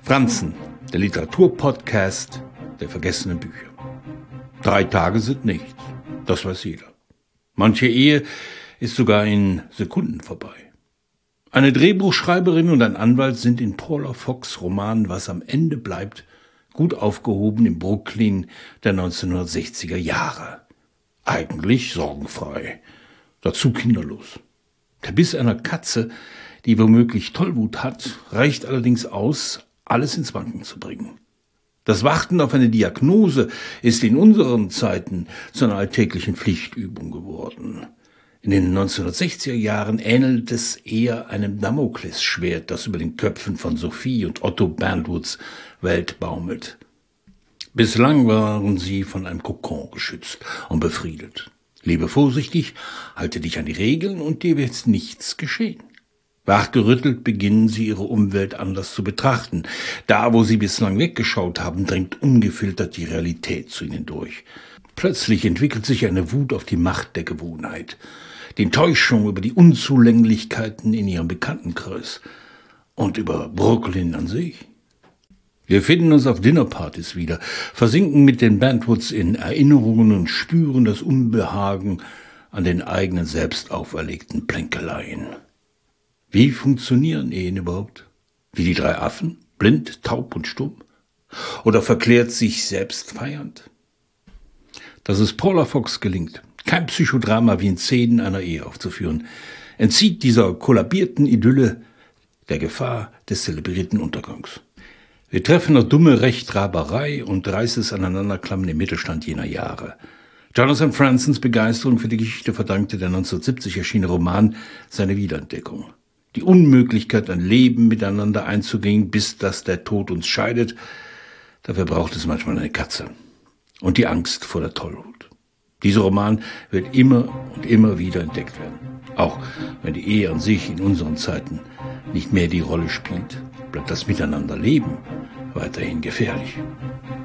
Franzen, der Literaturpodcast der vergessenen Bücher. 3 Tage sind nichts, das weiß jeder. Manche Ehe ist sogar in Sekunden vorbei. Eine Drehbuchschreiberin und ein Anwalt sind in Paula Fox' Roman Was am Ende bleibt gut aufgehoben im Brooklyn der 1960er Jahre. Eigentlich sorgenfrei, dazu kinderlos. Der Biss einer Katze, die womöglich Tollwut hat, reicht allerdings aus, alles ins Wanken zu bringen. Das Warten auf eine Diagnose ist in unseren Zeiten zu einer alltäglichen Pflichtübung geworden. In den 1960er Jahren ähnelt es eher einem Damoklesschwert, das über den Köpfen von Sophie und Otto Berndwoods Welt baumelt. Bislang waren sie von einem Kokon geschützt und befriedet. Lebe vorsichtig, halte dich an die Regeln und dir wird nichts geschehen. Wachgerüttelt beginnen sie ihre Umwelt anders zu betrachten. Da, wo sie bislang weggeschaut haben, dringt ungefiltert die Realität zu ihnen durch. Plötzlich entwickelt sich eine Wut auf die Macht der Gewohnheit, die Enttäuschung über die Unzulänglichkeiten in ihrem Bekanntenkreis und über Brooklyn an sich. Wir finden uns auf Dinnerpartys wieder, versinken mit den Berndwoods in Erinnerungen und spüren das Unbehagen an den eigenen selbst auferlegten Plänkeleien. Wie funktionieren Ehen überhaupt? Wie die 3 Affen? Blind, taub und stumm? Oder verklärt sich selbst feiernd? Dass es Paula Fox gelingt, kein Psychodrama wie in Szenen einer Ehe aufzuführen, entzieht dieser kollabierten Idylle der Gefahr des zelebrierten Untergangs. Wir treffen auf dumme Rechthaberei und reißes Aneinanderklammern im Mittelstand jener Jahre. Jonathan Franzens Begeisterung für die Geschichte verdankte der 1970 erschienene Roman seine Wiederentdeckung. Die Unmöglichkeit, ein Leben miteinander einzugehen, bis dass der Tod uns scheidet, dafür braucht es manchmal eine Katze. Und die Angst vor der Tollwut. Dieser Roman wird immer und immer wieder entdeckt werden. Auch wenn die Ehe an sich in unseren Zeiten nicht mehr die Rolle spielt, bleibt das Miteinanderleben weiterhin gefährlich.